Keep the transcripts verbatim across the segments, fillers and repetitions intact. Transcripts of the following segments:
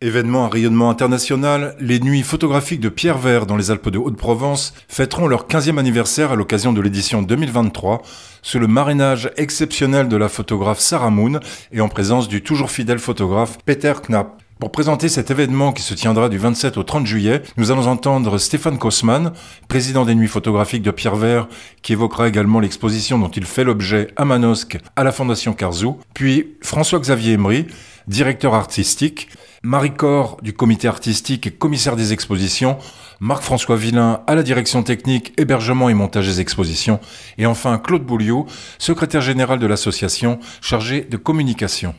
Événement à rayonnement international, les Nuits photographiques de Pierre Vert dans les Alpes de Haute-Provence fêteront leur quinzième anniversaire à l'occasion de l'édition deux mille vingt-trois, sous le marrainage exceptionnel de la photographe Sarah Moon et en présence du toujours fidèle photographe Peter Knapp. Pour présenter cet événement qui se tiendra du vingt-sept au trente juillet, nous allons entendre Stéphane Kosman, président des Nuits photographiques de Pierre Vert, qui évoquera également l'exposition dont il fait l'objet à Manosque à la Fondation Carzou, puis François-Xavier Emery, directeur artistique, Marie Corr du comité artistique et commissaire des expositions, Marc-François Villain à la direction technique, hébergement et montage des expositions, et enfin Claude Bouliou, secrétaire général de l'association chargé de communication.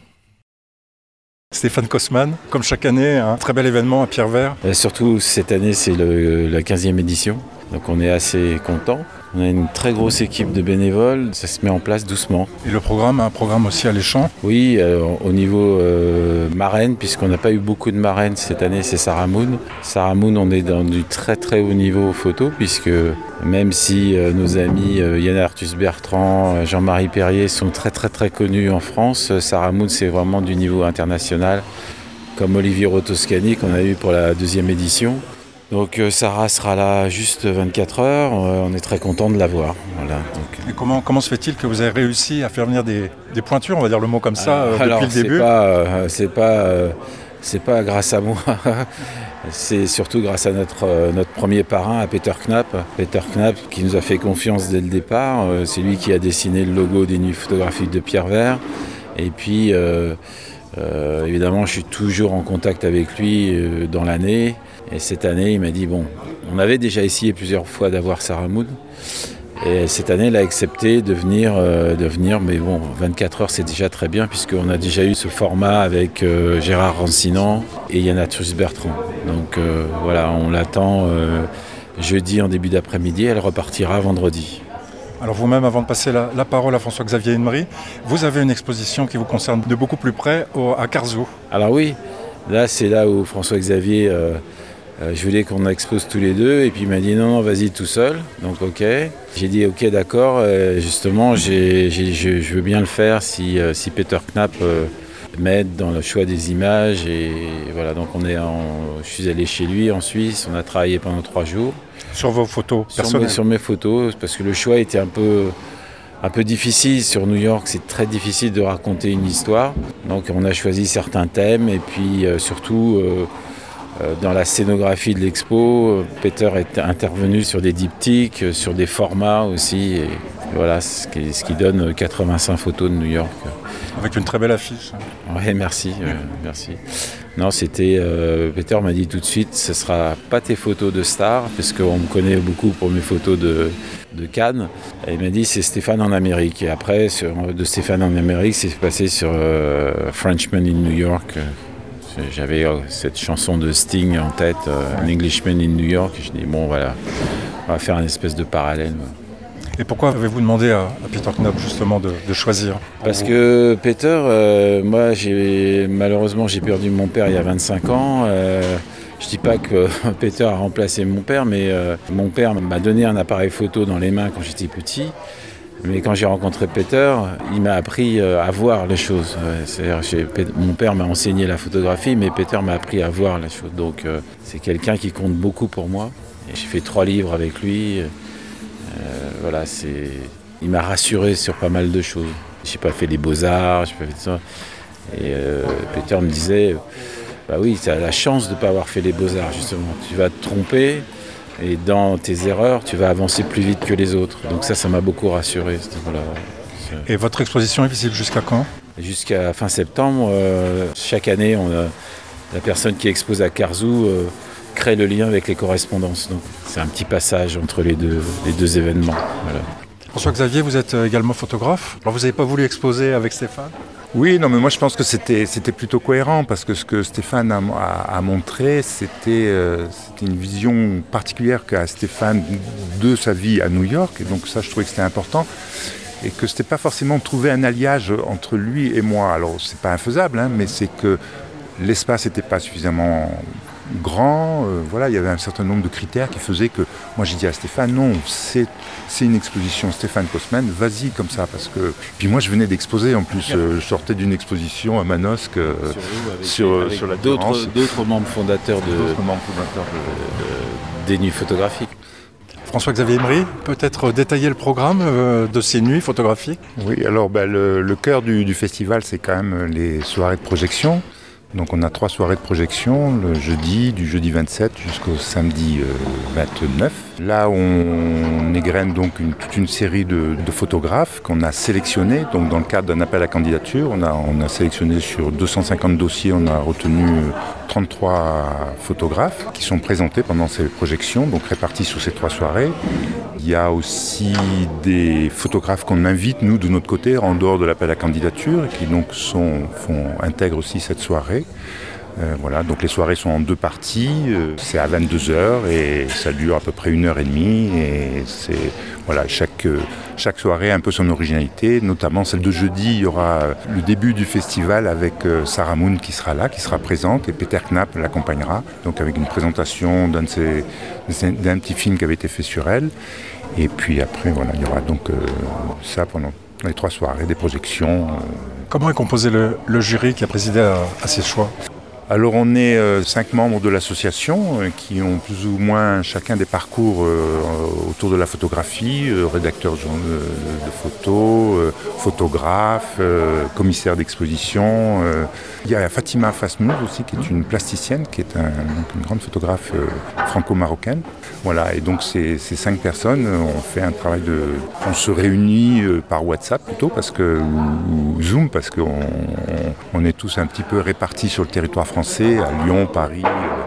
Stéphane Kosman, comme chaque année, un très bel événement à Pierre Vert. Et surtout cette année c'est le, la quinzième édition, donc on est assez content. On a une très grosse équipe de bénévoles, ça se met en place doucement. Et le programme, un programme aussi alléchant ? Oui, euh, au niveau euh, marraine, puisqu'on n'a pas eu beaucoup de marraines cette année, c'est Sarah Moon. Sarah Moon, on est dans du très très haut niveau photo, puisque même si euh, nos amis euh, Yann Arthus Bertrand, euh, Jean-Marie Perrier sont très très très connus en France, euh, Sarah Moon c'est vraiment du niveau international, comme Olivier Rotoscani qu'on a eu pour la deuxième édition. Donc euh, Sarah sera là juste vingt-quatre heures, euh, on est très content de la voir. Voilà, donc. Et comment, comment se fait-il que vous avez réussi à faire venir des, des pointures, on va dire le mot comme ça, euh, alors, depuis le début ? c'est pas, euh, c'est pas, euh, c'est pas grâce à moi, c'est surtout grâce à notre, euh, notre premier parrain, à Peter Knapp. Peter Knapp qui nous a fait confiance dès le départ, euh, c'est lui qui a dessiné le logo des Nuits photographiques de Pierre Vert. Et puis, euh, euh, évidemment, je suis toujours en contact avec lui euh, dans l'année. Et cette année, il m'a dit, bon, on avait déjà essayé plusieurs fois d'avoir Sarah Moon. Et cette année, il a accepté de venir, euh, de venir, mais bon, vingt-quatre heures, c'est déjà très bien, puisqu'on a déjà eu ce format avec euh, Gérard Rancinan et Yann Arthus Bertrand. Donc euh, voilà, on l'attend euh, jeudi en début d'après-midi, elle repartira vendredi. Alors vous-même, avant de passer la, la parole à François-Xavier Emery, vous avez une exposition qui vous concerne de beaucoup plus près au, à Carzou. Alors oui, là c'est là où François-Xavier... Euh, Euh, je voulais qu'on expose tous les deux et puis il m'a dit non, non, vas-y tout seul. Donc ok. J'ai dit ok, d'accord. Euh, justement, j'ai, j'ai, je, je veux bien le faire si, euh, si Peter Knapp euh, m'aide dans le choix des images. Et voilà, donc on est en, je suis allé chez lui en Suisse. On a travaillé pendant trois jours. Sur vos photos sur personnelles ? mes, sur mes photos, parce que le choix était un peu... un peu difficile. Sur New York, c'est très difficile de raconter une histoire. Donc on a choisi certains thèmes et puis euh, surtout... Euh, Dans la scénographie de l'expo, Peter est intervenu sur des diptyques, sur des formats aussi. Et voilà, ce qui, ce qui donne quatre-vingt-cinq photos de New York. Avec une très belle affiche. Oui, merci, euh, merci. Non, c'était... Euh, Peter m'a dit tout de suite, ce ne sera pas tes photos de star, parce qu'on me connaît beaucoup pour mes photos de, de Cannes. Et il m'a dit, c'est Stéphane en Amérique. Et après, sur, de Stéphane en Amérique, c'est passé sur euh, Frenchman in New York. J'avais cette chanson de Sting en tête, euh, An Englishman in New York. Et je dis, bon, voilà, on va faire une espèce de parallèle. Et pourquoi avez-vous demandé à, à Peter Knapp, justement, de, de choisir ? Parce que Peter, euh, moi, j'ai, malheureusement, j'ai perdu mon père il y a vingt-cinq ans. Euh, je ne dis pas que Peter a remplacé mon père, mais euh, mon père m'a donné un appareil photo dans les mains quand j'étais petit. Mais quand j'ai rencontré Peter, il m'a appris à voir les choses. C'est-à-dire, j'ai, mon père m'a enseigné la photographie, mais Peter m'a appris à voir les choses. Donc euh, c'est quelqu'un qui compte beaucoup pour moi. Et j'ai fait trois livres avec lui. Euh, voilà, c'est... Il m'a rassuré sur pas mal de choses. J'ai pas fait les beaux-arts, j'ai pas fait ça. Et euh, Peter me disait, bah oui, tu as la chance de ne pas avoir fait les beaux-arts, justement. Tu vas te tromper. Et dans tes erreurs, tu vas avancer plus vite que les autres. Donc ça, ça m'a beaucoup rassuré. Voilà. Et votre exposition est visible jusqu'à quand ? Jusqu'à fin septembre. Euh, chaque année, on a, la personne qui expose à Carzou euh, crée le lien avec les correspondances. Donc c'est un petit passage entre les deux, les deux événements. Voilà. François-Xavier, vous êtes également photographe. Alors vous n'avez pas voulu exposer avec Stéphane ? Oui, non, mais moi je pense que c'était, c'était plutôt cohérent parce que ce que Stéphane a, a, a montré, c'était, euh, c'était une vision particulière qu'a Stéphane de sa vie à New York. Et donc ça, je trouvais que c'était important. Et que c'était pas forcément trouver un alliage entre lui et moi. Alors c'est pas infaisable, hein, mais c'est que l'espace n'était pas suffisamment grand. Euh, voilà, il y avait un certain nombre de critères qui faisaient que moi j'ai dit à Stéphane, non, c'est, c'est une exposition Stéphane Kosmen, vas-y comme ça. Parce que... Puis moi je venais d'exposer en plus, euh, je sortais d'une exposition à Manosque euh, sur, vous, avec, sur, avec sur la d'autres, d'autres membres fondateurs, de, d'autres membres fondateurs de, de, de, des nuits photographiques. François-Xavier Emery, peut-être détailler le programme euh, de ces nuits photographiques ? Oui, alors ben, le, le cœur du, du festival, c'est quand même les soirées de projection. Donc on a trois soirées de projection, le jeudi, du jeudi vingt-sept jusqu'au samedi euh, vingt-neuf. Là on égrène donc une, toute une série de, de photographes qu'on a sélectionnés. Donc dans le cadre d'un appel à candidature, on a, on a sélectionné sur deux cent cinquante dossiers, on a retenu trente-trois photographes qui sont présentés pendant ces projections, donc répartis sur ces trois soirées. Il y a aussi des photographes qu'on invite, nous, de notre côté, en dehors de l'appel à candidature, et qui donc sont, font, intègrent aussi cette soirée. Euh, voilà, donc les soirées sont en deux parties, euh, c'est à vingt-deux heures et ça dure à peu près une heure et demie. Et c'est, voilà, chaque, euh, chaque soirée a un peu son originalité, notamment celle de jeudi, il y aura le début du festival avec euh, Sarah Moon qui sera là, qui sera présente, et Peter Knapp l'accompagnera, donc avec une présentation d'un, de ses, d'un petit film qui avait été fait sur elle. Et puis après, voilà, il y aura donc euh, ça pendant les trois soirées, des projections. Euh. Comment est composé le, le jury qui a présidé à, à ces choix ? Alors on est euh, cinq membres de l'association euh, qui ont plus ou moins chacun des parcours euh, autour de la photographie, euh, rédacteur de, de, de photos, euh, photographe, euh, commissaire d'exposition. Euh. Il y a Fatima Fasmouz aussi qui est une plasticienne, qui est un, donc une grande photographe euh, franco-marocaine. Voilà, et donc ces, ces cinq personnes euh, ont fait un travail de... On se réunit euh, par WhatsApp plutôt, parce que, ou, ou Zoom, parce qu'on on, on est tous un petit peu répartis sur le territoire français. Français, à Lyon, Paris.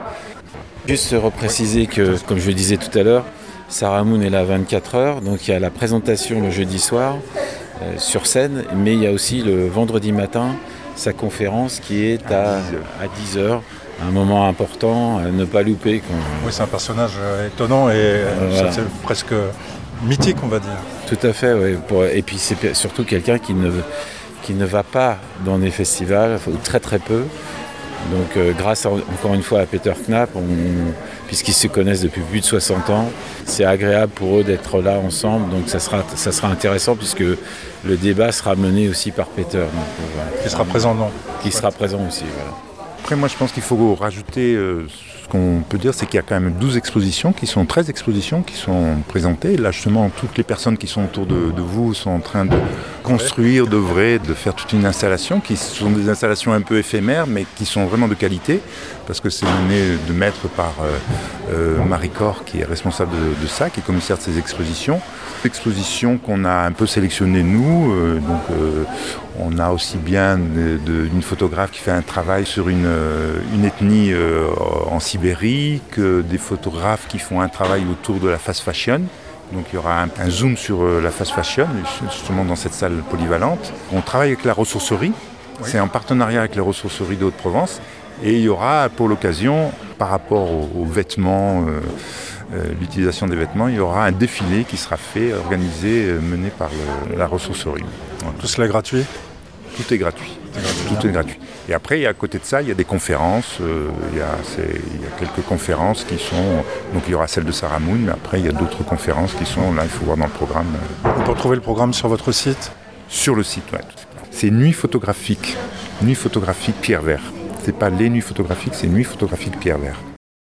Juste repréciser que, comme je le disais tout à l'heure, Sarah Moon est là à vingt-quatre heures, donc il y a la présentation le jeudi soir euh, sur scène, mais il y a aussi le vendredi matin sa conférence qui est à, à dix heures, un moment important à ne pas louper. Quand... Oui, c'est un personnage étonnant et euh, voilà. C'est presque mythique, on va dire. Tout à fait, oui. Pour... Et puis c'est surtout quelqu'un qui ne, qui ne va pas dans les festivals, ou très très peu. Donc euh, grâce à, encore une fois à Peter Knapp, on, puisqu'ils se connaissent depuis plus de soixante ans, c'est agréable pour eux d'être là ensemble, donc ça sera, ça sera intéressant puisque le débat sera mené aussi par Peter. Donc, euh, voilà. Qui sera présent, non ? Qui sera présent aussi, voilà. Après moi je pense qu'il faut rajouter, euh, ce qu'on peut dire c'est qu'il y a quand même douze expositions, qui sont treize expositions qui sont présentées. Là justement toutes les personnes qui sont autour de, de vous sont en train de construire, d'œuvrer, de faire toute une installation, qui sont des installations un peu éphémères mais qui sont vraiment de qualité, parce que c'est mené de maître par euh, euh, Marie Corr qui est responsable de, de ça, qui est commissaire de ces expositions. Expositions qu'on a un peu sélectionnées nous, euh, donc euh, on a aussi bien de, de, une photographe qui fait un travail sur une, euh, une ethnie euh, en Sibérie, que des photographes qui font un travail autour de la fast fashion. Donc il y aura un, un zoom sur euh, la fast fashion, justement dans cette salle polyvalente. On travaille avec la ressourcerie, oui. C'est en partenariat avec la ressourcerie de Haute-Provence. Et il y aura pour l'occasion, par rapport aux, aux vêtements, euh, euh, l'utilisation des vêtements, il y aura un défilé qui sera fait, organisé, euh, mené par le, la ressourcerie. Voilà. Tout cela est gratuit ? Tout est gratuit. Tout est gratuit. Et après, à côté de ça, il y a des conférences. Euh, il, y a, c'est, il y a quelques conférences qui sont... Donc il y aura celle de Sarah Moon, mais après, il y a d'autres conférences qui sont... Là, il faut voir dans le programme. On peut retrouver le programme sur votre site ? Sur le site, oui. C'est Nuit photographique. Nuit photographique Pierre Vert. C'est pas les nuits photographiques, c'est Nuit photographique Pierre Vert.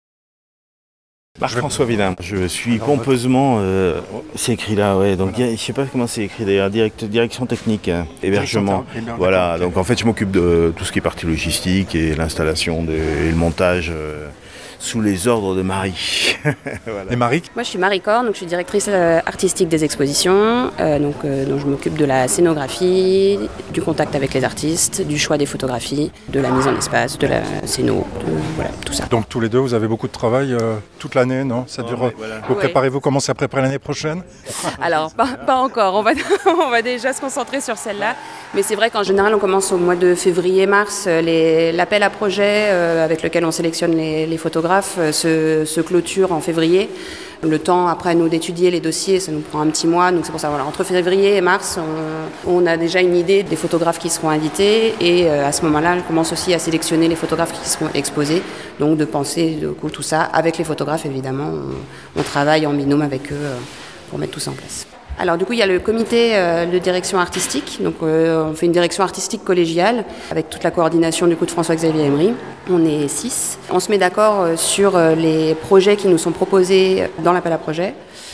Marc-François Villain. Je suis pompeusement, euh, c'est écrit là, ouais. Donc voilà. Je sais pas comment c'est écrit d'ailleurs, direct, direction technique, hein, hébergement. Voilà. Donc en fait, je m'occupe de tout ce qui est partie logistique et l'installation de, et le montage. Euh, sous les ordres de Marie. Voilà. Et Marie ? Moi je suis Marie Corr, donc je suis directrice euh, artistique des expositions, euh, donc, euh, donc je m'occupe de la scénographie, du contact avec les artistes, du choix des photographies, de la mise en espace, de la scéno, de, voilà, tout ça. Donc tous les deux vous avez beaucoup de travail euh, toute l'année, non ? Ça dure. Oh, ouais, voilà. Vous préparez-vous, ouais. Commencez à préparer l'année prochaine ? Alors pas, pas encore, on va, on va déjà se concentrer sur celle-là, mais c'est vrai qu'en général on commence au mois de février-mars, les, l'appel à projet euh, avec lequel on sélectionne les, les photographes photographes se, se clôture en février. Le temps, après, nous, d'étudier les dossiers, ça nous prend un petit mois. Donc c'est pour ça, voilà, entre février et mars, on, on a déjà une idée des photographes qui seront invités. Et euh, à ce moment-là, on commence aussi à sélectionner les photographes qui seront exposés. Donc de penser, de coup, tout ça avec les photographes, évidemment. On, on travaille en binôme avec eux euh, pour mettre tout ça en place. Alors du coup, il y a le comité euh, de direction artistique. Donc euh, on fait une direction artistique collégiale avec toute la coordination du coup de François-Xavier Emery. On est six. On se met d'accord euh, sur euh, les projets qui nous sont proposés dans l'appel à projet.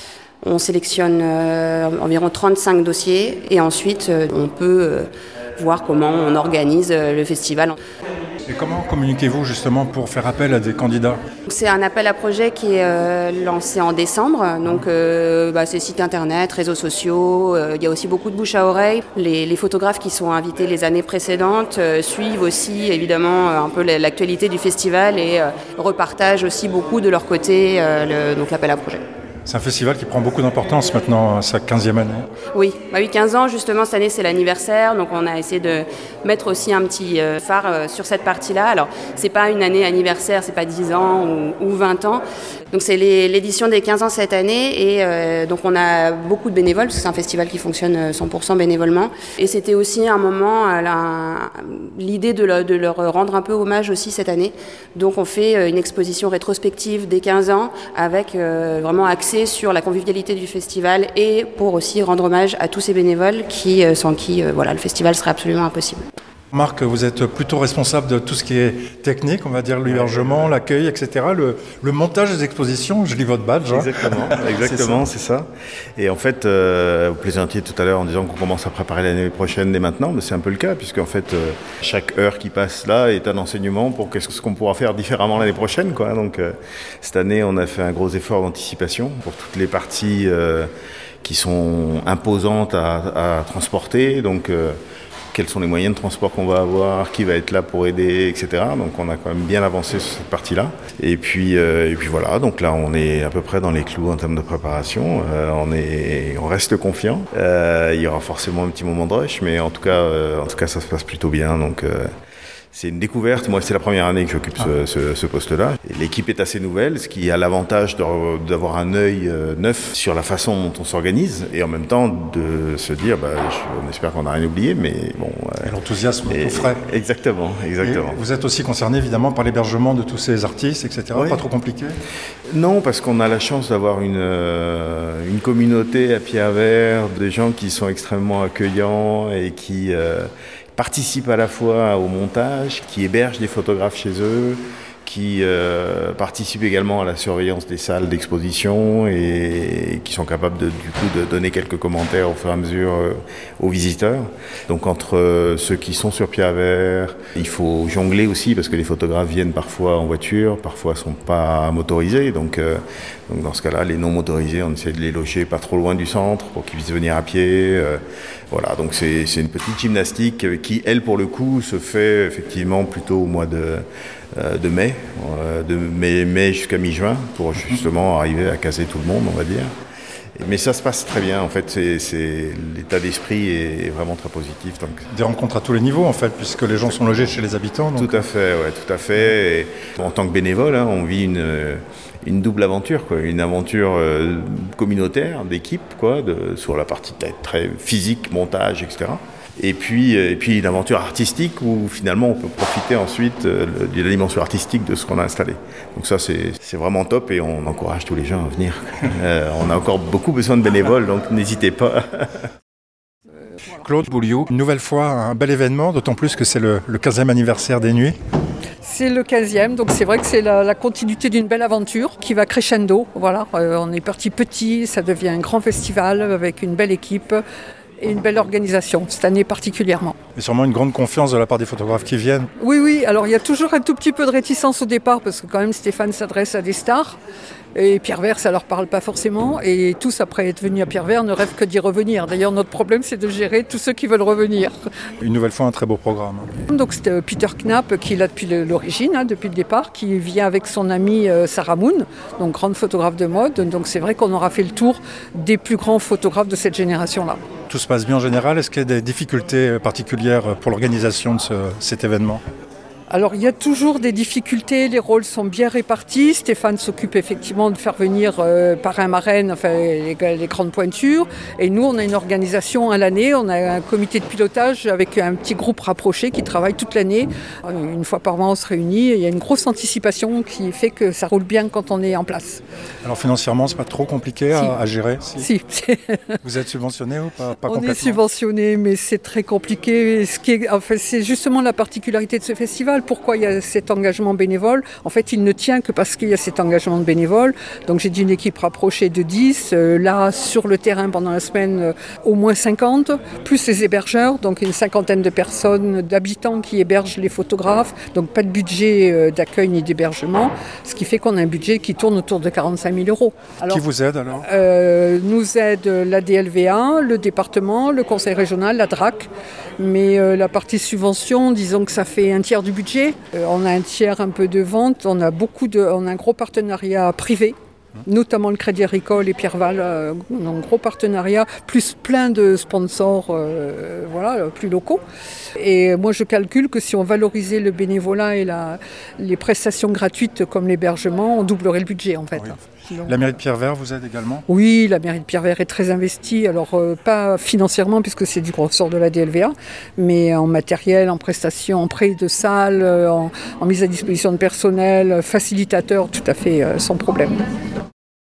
On sélectionne euh, environ trente-cinq dossiers et ensuite euh, on peut euh, voir comment on organise euh, le festival. Et comment communiquez-vous justement pour faire appel à des candidats ? C'est un appel à projet qui est euh, lancé en décembre, donc euh, bah, c'est site internet, réseaux sociaux, euh, il y a aussi beaucoup de bouche à oreille. Les, les photographes qui sont invités les années précédentes euh, suivent aussi évidemment un peu l'actualité du festival et euh, repartagent aussi beaucoup de leur côté euh, le, donc l'appel à projet. C'est un festival qui prend beaucoup d'importance maintenant, à sa quinzième année. Oui, bah oui, quinze ans justement, cette année c'est l'anniversaire, donc on a essayé de mettre aussi un petit euh, phare euh, sur cette partie-là. Alors, c'est pas une année anniversaire, c'est pas dix ans ou, ou vingt ans, donc c'est les, l'édition des quinze ans cette année, et euh, donc on a beaucoup de bénévoles, parce que c'est un festival qui fonctionne cent pour cent bénévolement, et c'était aussi un moment, euh, la, l'idée de, le, de leur rendre un peu hommage aussi cette année, donc on fait une exposition rétrospective des quinze ans, avec euh, vraiment accès sur la convivialité du festival et pour aussi rendre hommage à tous ces bénévoles qui, sans qui voilà, le festival serait absolument impossible. Marc, vous êtes plutôt responsable de tout ce qui est technique, on va dire l'hébergement, l'accueil, et cetera. Le, le montage des expositions, je lis votre badge. Hein. Exactement, exactement, c'est ça. c'est ça. Et en fait, euh, vous plaisantiez tout à l'heure en disant qu'on commence à préparer l'année prochaine dès maintenant, mais c'est un peu le cas, puisqu'en fait, euh, chaque heure qui passe là est un enseignement pour qu'est-ce qu'on pourra faire différemment l'année prochaine, quoi. Donc, euh, cette année, on a fait un gros effort d'anticipation pour toutes les parties euh, qui sont imposantes à, à transporter. Donc, euh, quels sont les moyens de transport qu'on va avoir, qui va être là pour aider, et cetera. Donc on a quand même bien avancé sur cette partie-là. Et puis, euh, et puis voilà, donc là on est à peu près dans les clous en termes de préparation. Euh, on, est, on reste confiant. Euh, il y aura forcément un petit moment de rush, mais en tout cas, euh, en tout cas ça se passe plutôt bien. Donc, euh, c'est une découverte. Moi, c'est la première année que j'occupe ce, ce, ce poste-là. Et l'équipe est assez nouvelle, ce qui a l'avantage de, d'avoir un œil euh, neuf sur la façon dont on s'organise et en même temps de se dire, bah, je, on espère qu'on n'a rien oublié, mais bon. Euh, et l'enthousiasme est tout frais. Exactement, exactement. Et vous êtes aussi concerné évidemment par l'hébergement de tous ces artistes, et cetera. Oui. Pas trop compliqué ? Non, parce qu'on a la chance d'avoir une, euh, une communauté à Pierrevert, des gens qui sont extrêmement accueillants et qui euh, participent à la fois au montage, qui hébergent des photographes chez eux, qui euh, participent également à la surveillance des salles d'exposition et, et qui sont capables de, du coup de donner quelques commentaires au fur et à mesure euh, aux visiteurs. Donc entre euh, ceux qui sont sur Pierrevert, il faut jongler aussi parce que les photographes viennent parfois en voiture, parfois sont pas motorisés. Donc, euh, donc dans ce cas-là, les non motorisés, on essaie de les loger pas trop loin du centre pour qu'ils puissent venir à pied. Euh, voilà, donc c'est, c'est une petite gymnastique qui, elle, pour le coup, se fait effectivement plutôt au mois de de mai, de mai, mai jusqu'à mi-juin, pour justement arriver à caser tout le monde, on va dire. Mais ça se passe très bien, en fait, c'est, c'est, l'état d'esprit est vraiment très positif. Donc. Des rencontres à tous les niveaux, en fait, puisque les gens sont logés chez les habitants. Donc... Tout à fait, ouais, tout à fait. Et en tant que bénévole, hein, on vit une, une double aventure, quoi, une aventure euh, communautaire, d'équipe, quoi, de, sur la partie très physique, montage, et cetera. Et puis, et puis une aventure artistique où finalement on peut profiter ensuite de la dimension artistique de ce qu'on a installé. Donc ça c'est, c'est vraiment top et on encourage tous les gens à venir. Euh, on a encore beaucoup besoin de bénévoles, donc n'hésitez pas. Claude Bouliou, une nouvelle fois un bel événement, d'autant plus que c'est le, le quinzième anniversaire des Nuits. C'est le quinzième, donc c'est vrai que c'est la, la continuité d'une belle aventure qui va crescendo. Voilà, euh, on est parti petit, ça devient un grand festival avec une belle équipe. Et une belle organisation, cette année particulièrement. Et sûrement une grande confiance de la part des photographes qui viennent. Oui, oui, alors il y a toujours un tout petit peu de réticence au départ, parce que quand même Stéphane s'adresse à des stars, et Pierrevert, ça leur parle pas forcément, et tous, après être venus à Pierrevert, ne rêvent que d'y revenir. D'ailleurs, notre problème, c'est de gérer tous ceux qui veulent revenir. Une nouvelle fois, un très beau programme. Donc c'était Peter Knapp, qui est là depuis l'origine, hein, depuis le départ, qui vient avec son amie euh, Sarah Moon, donc grande photographe de mode. Donc c'est vrai qu'on aura fait le tour des plus grands photographes de cette génération-là. Tout se passe bien en général. Est-ce qu'il y a des difficultés particulières pour l'organisation de ce, cet événement ? Alors il y a toujours des difficultés, les rôles sont bien répartis. Stéphane s'occupe effectivement de faire venir euh, parrain marraine, enfin les, les grandes pointures. Et nous on a une organisation à l'année, on a un comité de pilotage avec un petit groupe rapproché qui travaille toute l'année. Une fois par mois on se réunit et il y a une grosse anticipation qui fait que ça roule bien quand on est en place. Alors financièrement c'est pas trop compliqué si. à, à gérer Si. si. Vous êtes subventionné ou pas, pas On complètement? est subventionné mais c'est très compliqué. Ce qui est, enfin, c'est justement la particularité de ce festival. Pourquoi il y a cet engagement bénévole? En fait, il ne tient que parce qu'il y a cet engagement de bénévoles. Donc j'ai dit une équipe rapprochée de dix. Euh, là, sur le terrain, pendant la semaine, euh, au moins cinquante, plus les hébergeurs. Donc une cinquantaine de personnes, d'habitants qui hébergent les photographes. Donc pas de budget euh, d'accueil ni d'hébergement. Ce qui fait qu'on a un budget qui tourne autour de quarante-cinq mille euros. Alors, qui vous aide alors euh, Nous aide la D L V A, le département, le conseil régional, la D R A C. Mais euh, la partie subvention, disons que ça fait un tiers du budget. Euh, on a un tiers un peu de vente, on a beaucoup de, on a un gros partenariat privé, notamment le Crédit Agricole et Pierreval, euh, on a un gros partenariat, plus plein de sponsors euh, voilà, plus locaux. Et moi je calcule que si on valorisait le bénévolat et la, les prestations gratuites comme l'hébergement, on doublerait le budget en fait. Oui. La mairie de Pierrevert vous aide également? Oui, la mairie de Pierrevert est très investie, alors euh, pas financièrement puisque c'est du ressort de la D L V A, mais en matériel, en prestations, en prêt de salle, en, en mise à disposition de personnel, facilitateur, tout à fait euh, sans problème.